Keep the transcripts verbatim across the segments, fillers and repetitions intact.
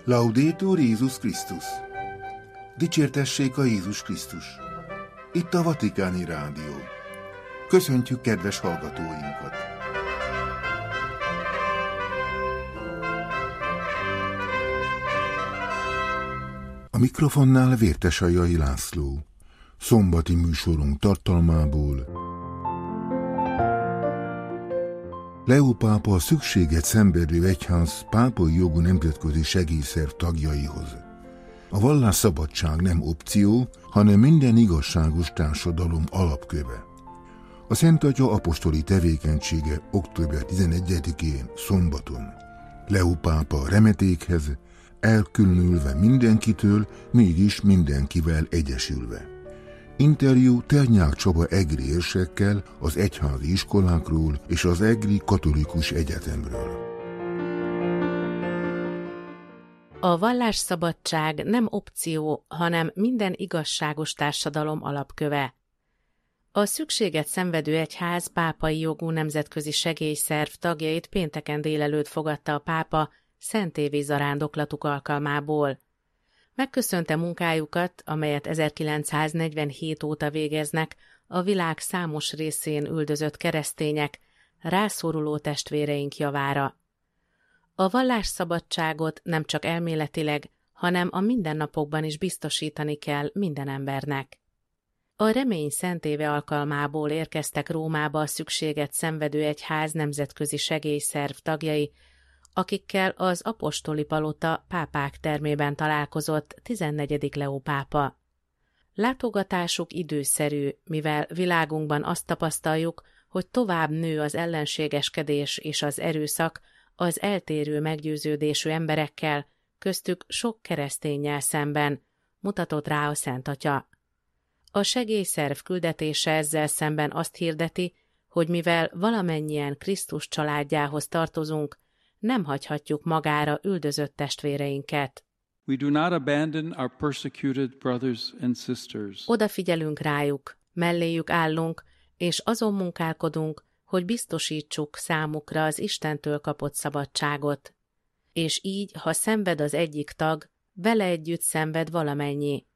Laudetur Jézus Krisztus! Dicsértessék a Jézus Krisztus! Itt a Vatikáni Rádió. Köszöntjük kedves hallgatóinkat! A mikrofonnál Vértesajai László. Szombati műsorunk tartalmából: Leó pápa a szükséget szenvedő egyház pápai jogú nemzetközi segélyszerv tagjaihoz. A vallásszabadság nem opció, hanem minden igazságos társadalom alapköve. A Szent Atya apostoli tevékenysége október tizenegyedikén szombaton. Leó pápa remetékhez, elkülönülve mindenkitől, mégis mindenkivel egyesülve. Interjú Ternyák Csaba egri érsekkel az egyházi iskolákról és az Egri Katolikus Egyetemről. A vallásszabadság nem opció, hanem minden igazságos társadalom alapköve. A szükséget szenvedő egyház pápai jogú nemzetközi segélyszerv tagjait pénteken délelőtt fogadta a pápa szentévi zarándoklatuk alkalmából. Megköszönte munkájukat, amelyet ezerkilencszáznegyvenhét óta végeznek a világ számos részén üldözött keresztények, rászoruló testvéreink javára. A vallásszabadságot nem csak elméletileg, hanem a mindennapokban is biztosítani kell minden embernek. A remény szentéve alkalmából érkeztek Rómába a szükséget szenvedő egyház nemzetközi segélyszerv tagjai, akikkel az apostoli palota pápák termében találkozott tizennegyedik Leó pápa. Látogatásuk időszerű, mivel világunkban azt tapasztaljuk, hogy tovább nő az ellenségeskedés és az erőszak az eltérő meggyőződésű emberekkel, köztük sok kereszténnyel szemben, mutatott rá a Szent Atya. A segélyszerv küldetése ezzel szemben azt hirdeti, hogy mivel valamennyien Krisztus családjához tartozunk, nem hagyhatjuk magára üldözött testvéreinket. We do not abandon our persecuted brothers and sisters. Odafigyelünk rájuk, melléjük állunk, és azon munkálkodunk, hogy biztosítsuk számukra az Istentől kapott szabadságot. És így, ha szenved az egyik tag, vele együtt szenved valamennyi.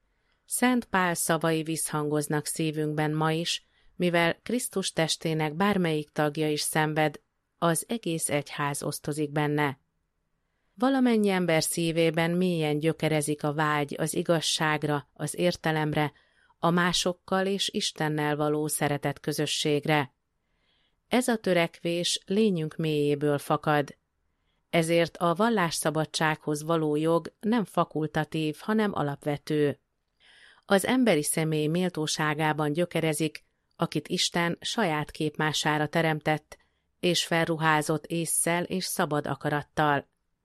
Szent Pál szavai visszhangoznak szívünkben ma is, mivel Krisztus testének bármelyik tagja is szenved, az egész egyház osztozik benne. Valamennyi ember szívében mélyen gyökerezik a vágy az igazságra, az értelemre, a másokkal és Istennel való szeretet közösségre. Ez a törekvés lényünk mélyéből fakad. Ezért a vallásszabadsághoz való jog nem fakultatív, hanem alapvető. Az emberi személy méltóságában gyökerezik, akit Isten saját képmására teremtett, és felruházott ésszel és szabad akarattal.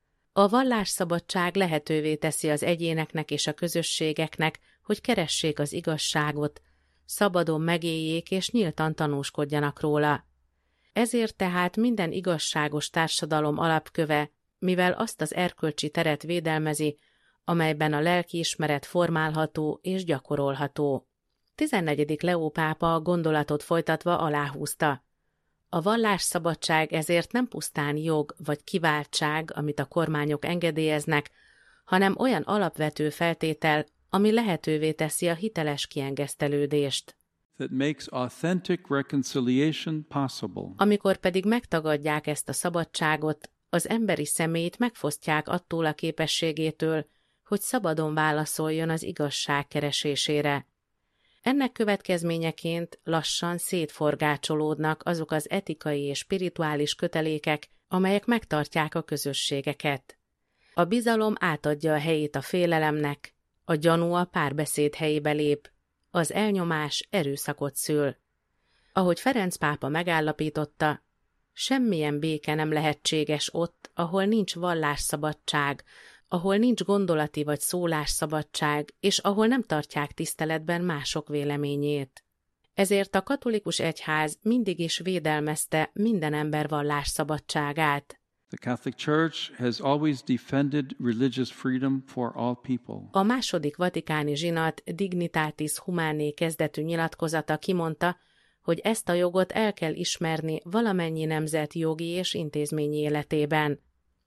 A vallásszabadság lehetővé teszi az egyéneknek és a közösségeknek, hogy keressék az igazságot, szabadon megéljék és nyíltan tanúskodjanak róla. Ezért tehát minden igazságos társadalom alapköve, mivel azt az erkölcsi teret védelmezi, amelyben a lelkiismeret formálható és gyakorolható. tizennegyedik Leó pápa a gondolatot folytatva aláhúzta: a vallásszabadság ezért nem pusztán jog vagy kiváltság, amit a kormányok engedélyeznek, hanem olyan alapvető feltétel, ami lehetővé teszi a hiteles kiengesztelődést. That makes authentic reconciliation possible. Amikor pedig megtagadják ezt a szabadságot, az emberi személyt megfosztják attól a képességétől, hogy szabadon válaszoljon az igazság keresésére. Ennek következményeként lassan szétforgácsolódnak azok az etikai és spirituális kötelékek, amelyek megtartják a közösségeket. A bizalom átadja a helyét a félelemnek, a gyanú a párbeszéd helyébe lép, az elnyomás erőszakot szül. Ahogy Ferenc pápa megállapította, semmilyen béke nem lehetséges ott, ahol nincs vallásszabadság, ahol nincs gondolati vagy szólásszabadság, és ahol nem tartják tiszteletben mások véleményét. Ezért a katolikus egyház mindig is védelmezte minden ember vallásszabadságát. The Catholic Church has always defended religious freedom for all people. A második vatikáni zsinat Dignitatis Humanae kezdetű nyilatkozata kimondta, hogy ezt a jogot el kell ismerni valamennyi nemzet jogi és intézményi életében.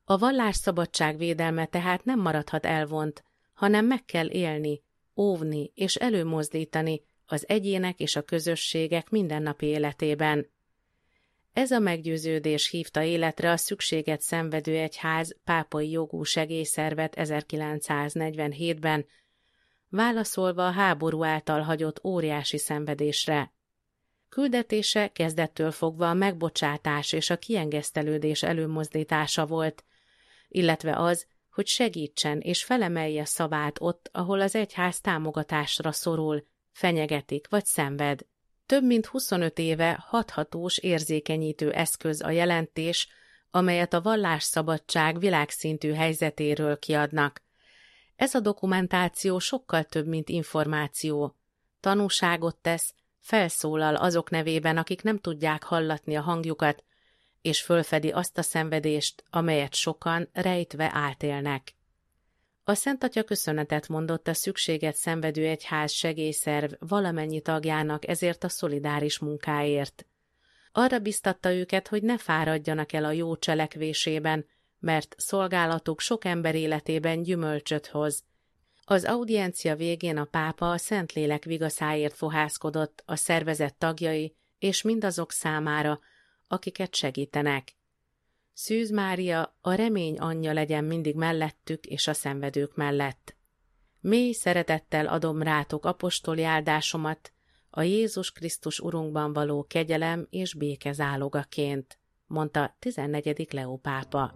A vallásszabadság védelme tehát nem maradhat elvont, hanem meg kell élni, óvni és előmozdítani az egyének és a közösségek mindennapi életében. Ez a meggyőződés hívta életre a szükséget szenvedő egyház pápai jogú segélyszervet ezerkilencszáznegyvenhétben, válaszolva a háború által hagyott óriási szenvedésre. Küldetése kezdettől fogva a megbocsátás és a kiengesztelődés előmozdítása volt, illetve az, hogy segítsen és felemelje szavát ott, ahol az egyház támogatásra szorul, fenyegetik vagy szenved. Több mint huszonöt éve hathatós érzékenyítő eszköz a jelentés, amelyet a vallásszabadság világszintű helyzetéről kiadnak. Ez a dokumentáció sokkal több, mint információ. Tanúságot tesz, felszólal azok nevében, akik nem tudják hallatni a hangjukat, és fölfedi azt a szenvedést, amelyet sokan rejtve átélnek. A Szent Atya köszönetet mondott a szükséget szenvedő egyház segélyszerv valamennyi tagjának ezért a szolidáris munkáért. Arra biztatta őket, hogy ne fáradjanak el a jó cselekvésében, mert szolgálatuk sok ember életében gyümölcsöt hoz. Az audiencia végén a pápa a Szentlélek vigaszáért fohászkodott a szervezet tagjai és mindazok számára, akiket segítenek. Szűz Mária, a remény anyja legyen mindig mellettük és a szenvedők mellett. Mély szeretettel adom rátok apostoli áldásomat, a Jézus Krisztus Urunkban való kegyelem és béke zálogaként, mondta tizennegyedik Leó pápa.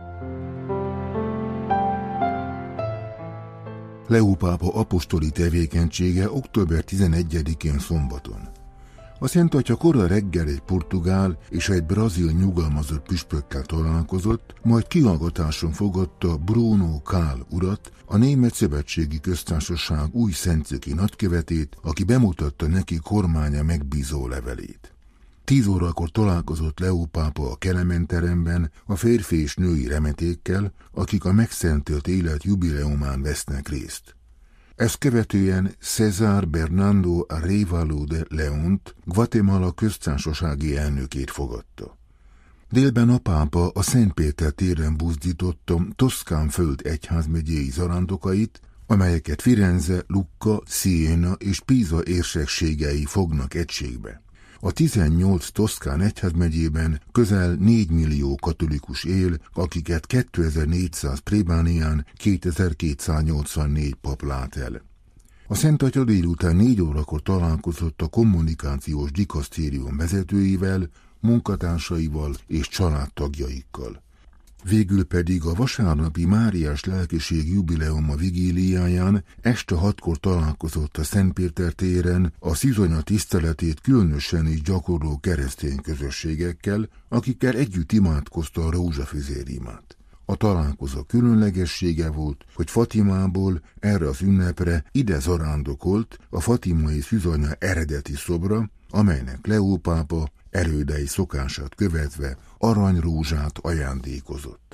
Leó pápa apostoli tevékenysége október tizenegyedikén szombaton. A Szent Atya kora reggel egy portugál és egy brazil nyugalmazott püspökkel találkozott, majd kihallgatáson fogadta Bruno Kahl urat, a Német Szövetségi Köztársaság új szentszéki nagykövetét, aki bemutatta neki kormánya megbízó levelét. Tíz órakor találkozott Leó pápa a Kelemen-teremben a férfi és női remetékkel, akik a megszentelt élet jubileumán vesznek részt. Ezt követően César Bernardo Arévalo de Leont, Guatemala köztársasági elnökét fogadta. Délben a pápa a Szent Péter téren buzdította Toszkán föld egyházmegyéi zarándokait, amelyeket Firenze, Lucca, Siena és Pisa érsekségei fognak egységbe. A tizennyolc Toszkán egyházmegyében közel négy millió katolikus él, akiket kétezer-négyszáz plébánián kétezer-kétszáznyolcvannégy pap lát el. A Szent Atya délután négy órakor találkozott a kommunikációs dikasztérium vezetőivel, munkatársaival és családtagjaikkal. Végül pedig a vasárnapi Máriás lelkiség jubileuma vigíliáján este hatkor találkozott a Szent Péter téren a szizonya tiszteletét különösen is gyakorló keresztény közösségekkel, akikkel együtt imádkozta a rózsafüzérimát. A találkozó különlegessége volt, hogy Fatimából erre az ünnepre ide zarándokolt a fatimai szűzanya eredeti szobra, amelynek Leó pápa erődei szokását követve aranyrózsát ajándékozott.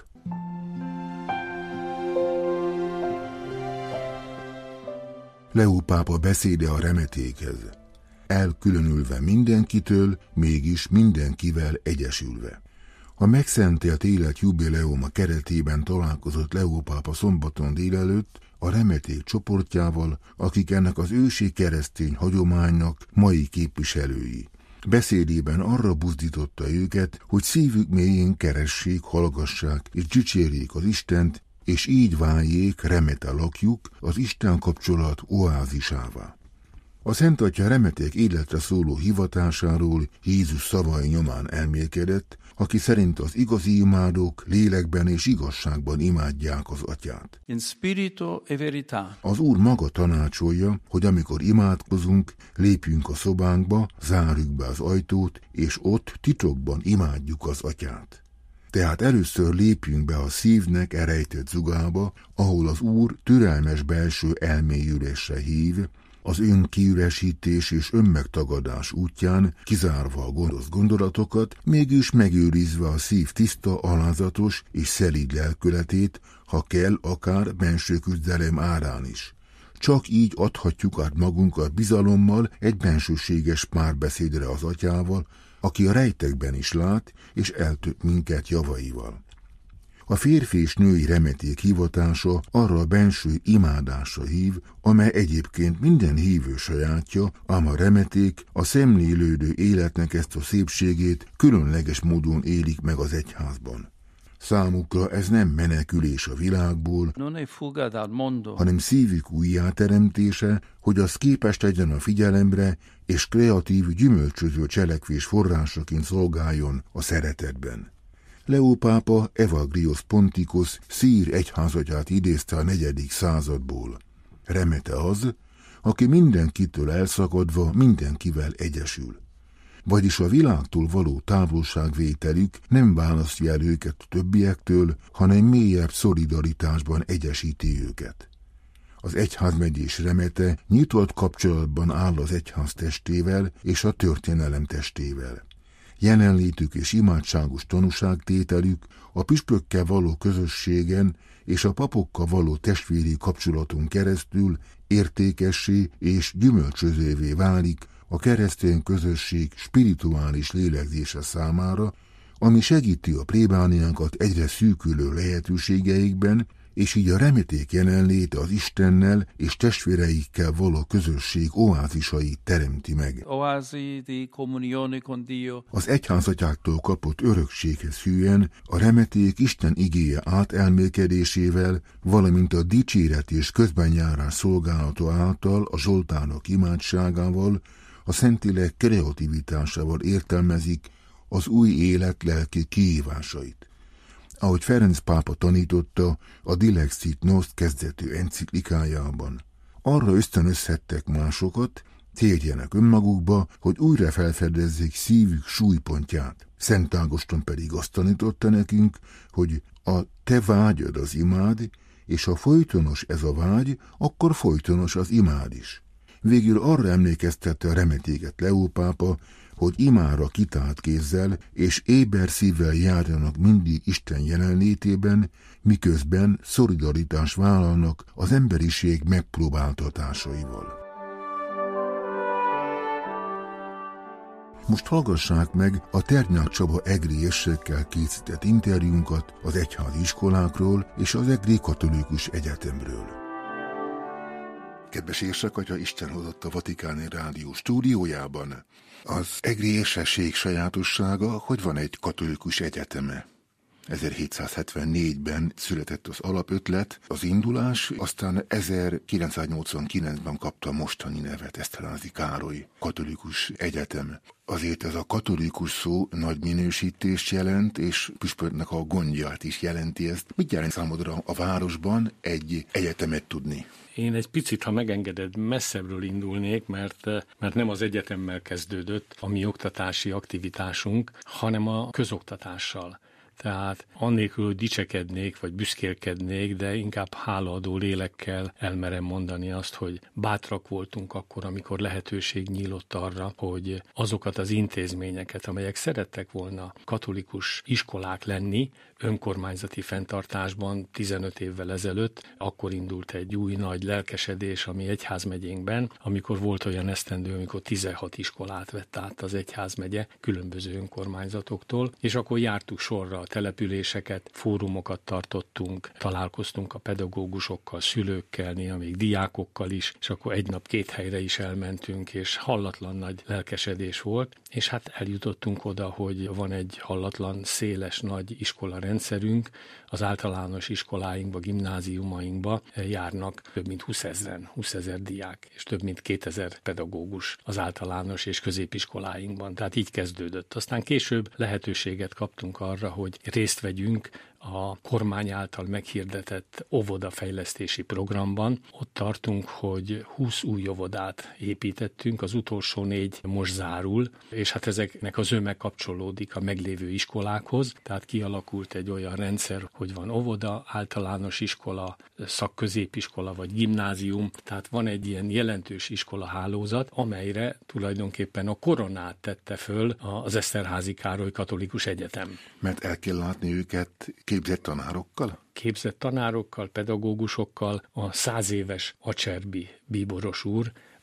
Leó pápa beszéde a remetékhez. Elkülönülve mindenkitől, mégis mindenkivel egyesülve. A megszentelt élet jubileuma keretében találkozott Leó pápa szombaton délelőtt a remeték csoportjával, akik ennek az ősi keresztény hagyománynak mai képviselői. Beszédében arra buzdította őket, hogy szívük mélyén keressék, hallgassák és dicsérjék az Istent, és így váljék remete lakjuk az Isten kapcsolat oázisává. A Szent Atya remeték életre szóló hivatásáról Jézus szavai nyomán elmélkedett, aki szerint az igazi imádók lélekben és igazságban imádják az Atyát. In spirito e verità. Az Úr maga tanácsolja, hogy amikor imádkozunk, lépjünk a szobánkba, zárjuk be az ajtót, és ott titokban imádjuk az Atyát. Tehát először lépjünk be a szívnek elrejtett zugába, ahol az Úr türelmes belső elmélyülésre hív, az önkiüresítés és önmegtagadás útján, kizárva a gonosz gondolatokat, mégis megőrizve a szív tiszta, alázatos és szelíd lelkületét, ha kell, akár benső küzdelem árán is. Csak így adhatjuk át magunkat bizalommal egy bensőséges párbeszédre az Atyával, aki a rejtekben is lát, és eltölt minket javaival. A férfi és női remeték hivatása arra a benső imádásra hív, amely egyébként minden hívő sajátja, ám a remeték a szemlélődő életnek ezt a szépségét különleges módon élik meg az egyházban. Számukra ez nem menekülés a világból, hanem szívük újjáteremtése, hogy az képes legyen a figyelemre, és kreatív, gyümölcsöző cselekvés forrásaként szolgáljon a szeretetben. Leó pápa Evagrios Pontikos szír egyházatyát idézte a negyedik századból. Remete az, aki mindenkitől elszakadva mindenkivel egyesül. Vagyis a világtól való távolságvételük nem választja el őket a többiektől, hanem mélyebb szolidaritásban egyesíti őket. Az egyházmegyés remete nyitott kapcsolatban áll az egyház testével és a történelem testével. Jelenlétük és imádságos tanúságtételük a püspökkel való közösségen és a papokkal való testvéri kapcsolaton keresztül értékessé és gyümölcsözővé válik a keresztény közösség spirituális lélegzése számára, ami segíti a plébániánkat egyre szűkülő lehetőségeikben, és így a remeték jelenléte az Istennel és testvéreikkel való közösség oázisait teremti meg. Az egyházatyáktól kapott örökséghez hűen a remeték Isten igéje átelmélkedésével, valamint a dicséret és közbenjárás szolgálata által a zsoltárok imádságával, a Szentlélek kreativitásával értelmezik az új élet lelki kihívásait. Ahogy Ferenc pápa tanította a Dilexit Nost kezdetű enciklikájában. Arra ösztönözhettek másokat, térjenek önmagukba, hogy újra felfedezzék szívük súlypontját. Szent Ágoston pedig azt tanította nekünk, hogy a te vágyad az imád, és ha folytonos ez a vágy, akkor folytonos az imád is. Végül arra emlékeztette a remetéket Leó pápa, hogy imára kitált kézzel és éber szívvel járjanak mindig Isten jelenlétében, miközben szolidaritást vállalnak az emberiség megpróbáltatásaival. Most hallgassák meg a Ternyák Csaba egri érsekkel készített interjúnkat az egyházi iskolákról és az Egri Katolikus Egyetemről. Kedves érsek, Isten hozott a Vatikáni Rádió stúdiójában. Az egri érsesség sajátossága, hogy van egy katolikus egyeteme. ezerhétszázhetvennégyben született az alapötlet, az indulás, aztán ezerkilencszáznyolcvankilencben kapta mostani nevet Eszterházy Károly Katolikus Egyetem. Azért ez a katolikus szó nagy minősítést jelent, és püspöknek a gondját is jelenti ezt. Mit jelent számodra a városban egy egyetemet tudni? Én egy picit, ha megengeded, messzebbről indulnék, mert, mert nem az egyetemmel kezdődött a mi oktatási aktivitásunk, hanem a közoktatással. Tehát annélkül, hogy dicsekednék, vagy büszkélkednék, de inkább hálaadó lélekkel elmerem mondani azt, hogy bátrak voltunk akkor, amikor lehetőség nyílott arra, hogy azokat az intézményeket, amelyek szerettek volna katolikus iskolák lenni, önkormányzati fenntartásban tizenöt évvel ezelőtt, akkor indult egy új nagy lelkesedés a mi egyházmegyénkben, amikor volt olyan esztendő, amikor tizenhat iskolát vett át az egyházmegye különböző önkormányzatoktól, és akkor jártuk sorra a településeket, fórumokat tartottunk, találkoztunk a pedagógusokkal, szülőkkel, néha még diákokkal is, és akkor egy nap két helyre is elmentünk, és hallatlan nagy lelkesedés volt, és hát eljutottunk oda, hogy van egy hallatlan, széles, nagy iskola rendszerünk, az általános iskoláinkba, gimnáziumainkba járnak több mint húszezren, húszezer diák, és több mint kétezer pedagógus az általános és középiskoláinkban. Tehát így kezdődött. Aztán később lehetőséget kaptunk arra, hogy részt vegyünk a kormány által meghirdetett óvodafejlesztési programban. Ott tartunk, hogy húsz új óvodát építettünk, az utolsó négy most zárul, és hát ezeknek az zöme kapcsolódik a meglévő iskolákhoz, tehát kialakult egy olyan rendszer, hogy van óvoda, általános iskola, szakközépiskola vagy gimnázium, tehát van egy ilyen jelentős iskolahálózat, amelyre tulajdonképpen a koronát tette föl az Eszterházy Károly Katolikus Egyetem. Mert el kell látni őket képzett tanárokkal? Képzett tanárokkal, pedagógusokkal, a száz éves Acserbi bíboros úr,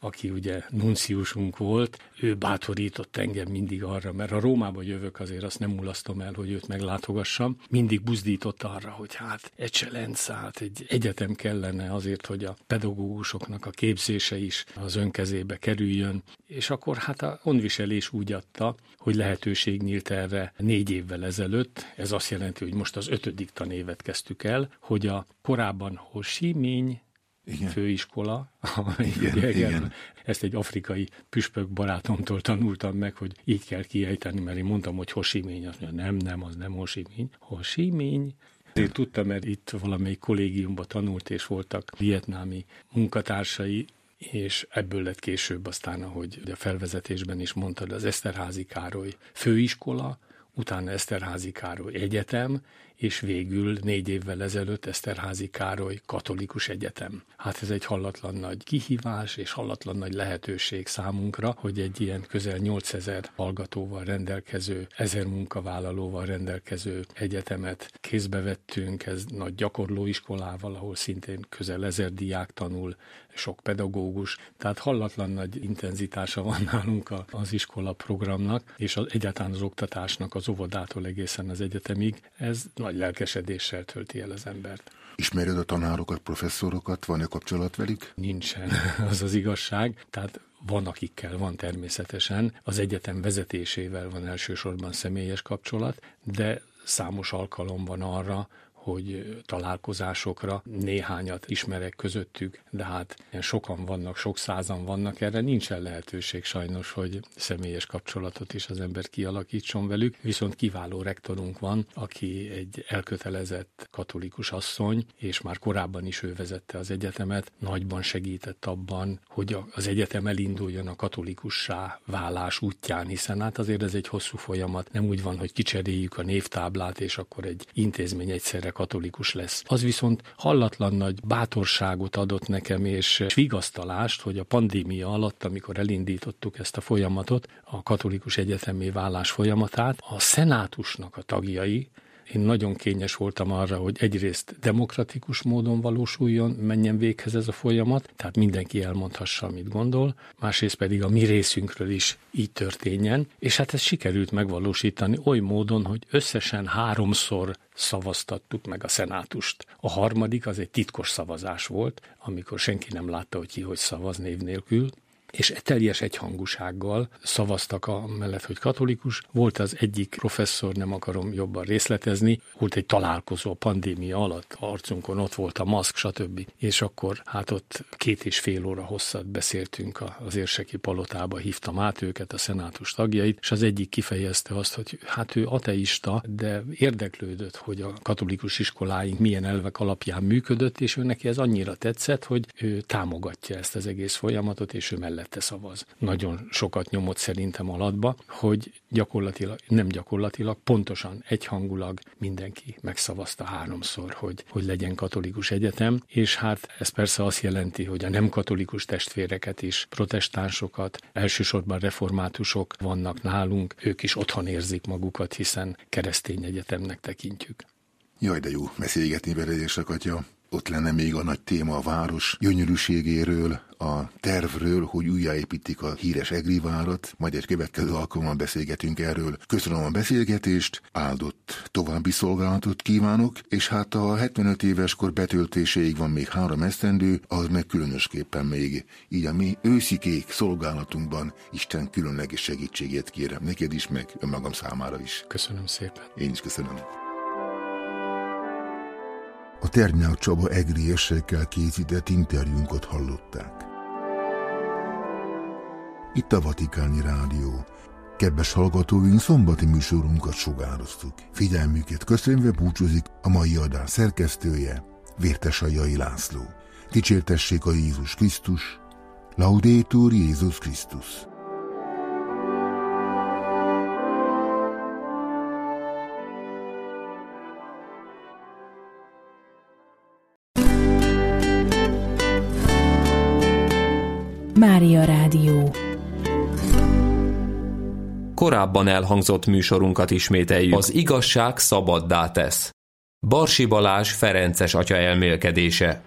aki ugye nunciusunk volt, ő bátorított engem mindig arra, mert a Rómába jövök, azért azt nem mulasztom el, hogy őt meglátogassam. Mindig buzdított arra, hogy hát Eccellenza, hát egy egyetem kellene azért, hogy a pedagógusoknak a képzése is az önkezébe kerüljön. És akkor hát a gondviselés úgy adta, hogy lehetőség nyílt erre négy évvel ezelőtt. Ez azt jelenti, hogy most az ötödik tanévet kezdtük el, hogy a korábban Ho Chi Minh igen. főiskola, igen, ugye, igen. Ezt egy afrikai püspök barátomtól tanultam meg, hogy így kell kiejteni, mert én mondtam, hogy Ho Chi Minh, azt mondja, nem, nem, az nem Ho Chi Minh, Ho Chi Minh. Én tudtam, mert itt valamelyik kollégiumban tanult, és voltak vietnámi munkatársai, és ebből lett később aztán, ahogy a felvezetésben is mondtad, az Eszterházy Károly főiskola, utána Eszterházy Károly Egyetem, és végül négy évvel ezelőtt Eszterházy Károly Katolikus Egyetem. Hát ez egy hallatlan nagy kihívás, és hallatlan nagy lehetőség számunkra, hogy egy ilyen közel nyolcezer hallgatóval rendelkező, ezer munkavállalóval rendelkező egyetemet kézbe vettünk, ez nagy gyakorlóiskolával, ahol szintén közel ezer diák tanul, sok pedagógus, tehát hallatlan nagy intenzitása van nálunk az iskola programnak, és az, egyáltalán az oktatásnak az óvodától egészen az egyetemig, ez nagy lelkesedéssel tölti el az embert. Ismered a tanárokat, professzorokat, van-e kapcsolat velük? Nincsen, az az igazság, tehát van, akikkel van természetesen, az egyetem vezetésével van elsősorban személyes kapcsolat, de számos alkalom van arra, hogy találkozásokra néhányat ismerek közöttük, de hát sokan vannak, sok százan vannak, erre nincsen lehetőség sajnos, hogy személyes kapcsolatot is az ember kialakítson velük, viszont kiváló rektorunk van, aki egy elkötelezett katolikus asszony, és már korábban is ő vezette az egyetemet, nagyban segített abban, hogy az egyetem elinduljon a katolikussá válás útján, hiszen hát azért ez egy hosszú folyamat, nem úgy van, hogy kicseréljük a névtáblát, és akkor egy intézmény egyszerre katolikus lesz. Az viszont hallatlan nagy bátorságot adott nekem, és vigasztalást, hogy a pandémia alatt, amikor elindítottuk ezt a folyamatot, a katolikus egyetemi válás folyamatát, a szenátusnak a tagjai, én nagyon kényes voltam arra, hogy egyrészt demokratikus módon valósuljon, menjen véghez ez a folyamat, tehát mindenki elmondhassa, amit gondol, másrészt pedig a mi részünkről is így történjen, és hát ezt sikerült megvalósítani oly módon, hogy összesen háromszor szavaztattuk meg a szenátust. A harmadik az egy titkos szavazás volt, amikor senki nem látta, hogy ki hogy szavaz név nélkül, és teljes egyhangúsággal szavaztak amellett, hogy katolikus. Volt az egyik professzor, nem akarom jobban részletezni, volt egy találkozó a pandémia alatt, arcunkon ott volt a maszk, stb. És akkor hát ott két és fél óra hosszat beszéltünk az érseki palotába, hívtam át őket, a szenátus tagjait, és az egyik kifejezte azt, hogy hát ő ateista, de érdeklődött, hogy a katolikus iskoláink milyen elvek alapján működött, és ő neki ez annyira tetszett, hogy ő támogatja ezt az egész folyamatot, és ő mellett te szavaz. Nagyon sokat nyomott szerintem alatba, hogy gyakorlatilag, nem gyakorlatilag, pontosan egyhangulag mindenki megszavazta háromszor, hogy, hogy legyen katolikus egyetem, és hát ez persze azt jelenti, hogy a nem katolikus testvéreket is, protestánsokat, elsősorban reformátusok vannak nálunk, ők is otthon érzik magukat, hiszen keresztény egyetemnek tekintjük. Jaj, de jó beszélgetni veled, és Atya. Ott lenne még a nagy téma a város gyönyörűségéről, a tervről, hogy újjáépítik a híres Egri várat, majd egy következő alkalommal beszélgetünk erről. Köszönöm a beszélgetést, áldott további szolgálatot kívánok, és hát a hetvenöt éves kor betöltéséig van még három esztendő, az meg különösképpen még. Így a mi őszikék szolgálatunkban Isten különleges segítségét kérem neked is, meg önmagam számára is. Köszönöm szépen. Én is köszönöm. A Ternyák Csaba egriesekkel készített interjúnkat hallották. Itt a Vatikáni Rádió. Kedves hallgatóink, szombati műsorunkat sugároztuk. Figyelmüket köszönve búcsúzik a mai adás szerkesztője, Vértesajai László. Dicsértessék a Jézus Krisztus, Laudetur Jézus Krisztus. Mária Rádió. Korábban elhangzott műsorunkat ismételjük. Az igazság szabaddá tesz. Barsi Balázs ferences atya elmélkedése.